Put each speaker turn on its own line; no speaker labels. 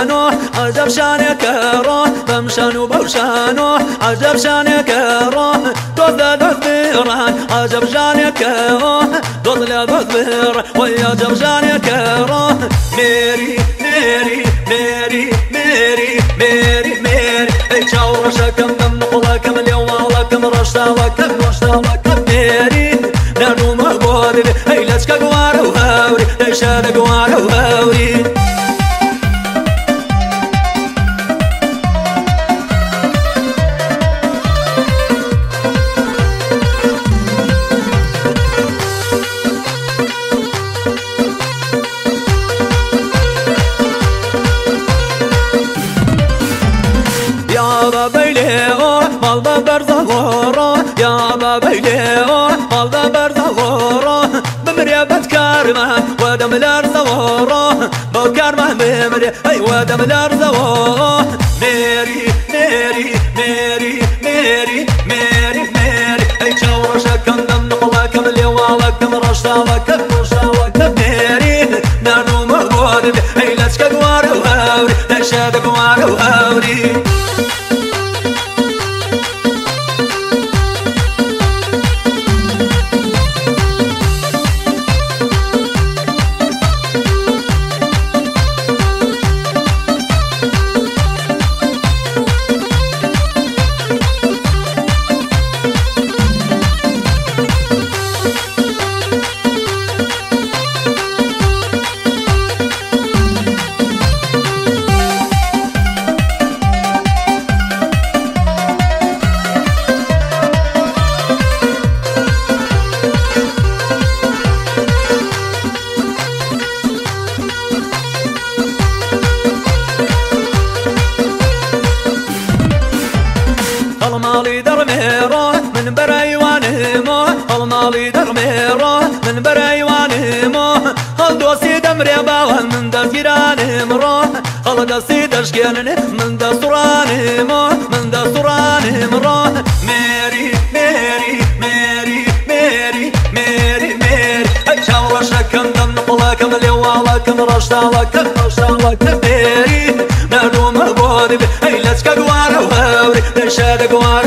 بوشانو عجب شانك روح بمشانو بوشانو عجب شانك روح دوز بيران عجب شانك روح دوز بيران ويا عجب شانك روح ميري ميري ميري ميري ميري ميري اي شاورشكم من نقولكم اليوم لكم رشتاوكم ميري نانو مقبودي اي لسك قوارو هاوري ليشاد قوارو هاوري يا بابيليو مالدا برزغورو يا بابيليو مالدا برزغورو بمريا بتكارما ودم الارزورو بكارما بمريا اي ودم الارزورو ميري ميري ميري ميري ميري ميري اي شاورشكم دم نقولكم اليوالكم رشتاوكم ميري نانو مقبودي اي لسك قوارو هاوري لشاد قوارو هاوري المالي درميرو من برايوانمو المالي درميرو من برايوانمو هل دوسي دمري باوه من دسيرانمرو هل دسي دشكينني من دستورانمو من دستورانمرو ميري ميري ميري ميري ميري ميري اي شاورشكم دم نقولكم اليوالكم رشتاوكم ميري نانو مقبودي اي لسك قوارو هاوري لشاد قوارو